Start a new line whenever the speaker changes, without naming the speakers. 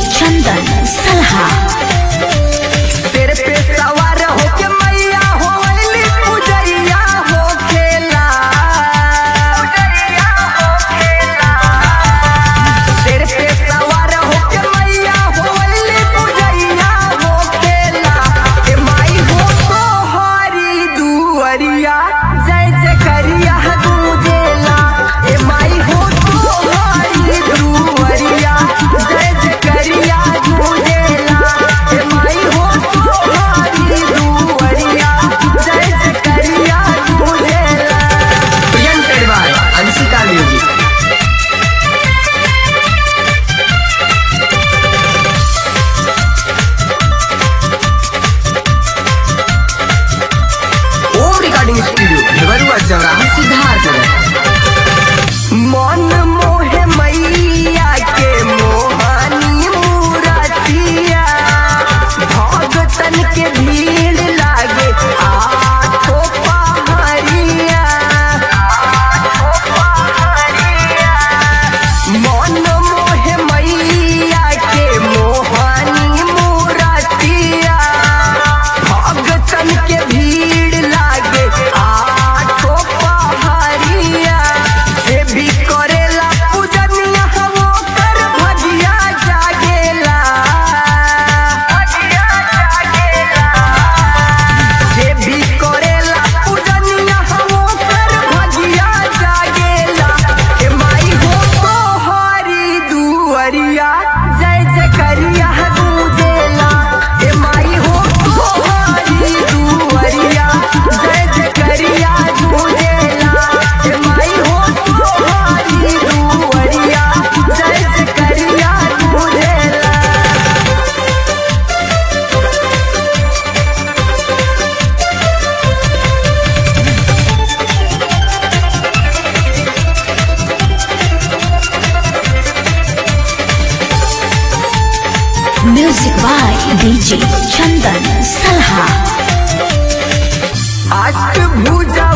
चंदन सलहा।
सिर पे सवार होके मैया होली पूजैया हो खेला, सिर पे सवार होके मैया होली पूजैया हो खेला। ए माई हो तो हरी दुअरिया जय जय करिया गूंजेला। ए माई हो तो हरी दुअरिया जय जय करिया गूंजेला। ए माई हो तो हरी दुअरिया जय जय करिया गूंजेला। Presented by Anshika music. Om recording studio Bhiwarua चौराहा सिद्धार्थनगर। मन मोहे मैया के मोहनी मूरतिया, भगतन के भीड़ लागे आठों पहरिया। मन मोहे मैया के मोहनी मूरतिया, भगतन के भीड़ लागे आठों पहरिया। जे भी करेला पूजनिया वो कर भजिया जागेला, जे भी करेला पूजनिया वो कर भजिया जागेला। ए माई हो तो हरी दुअरिया जय जय करिया गूंजेला। ए माई हो तो हरी दुअरिया जय जय करिया गूंजेला। ए माई हो तो हरी दुअरिया जय जय करिया गूंजेला।
म्यूजिक बाय डीजे चंदन सलहा।
अष्टभुजा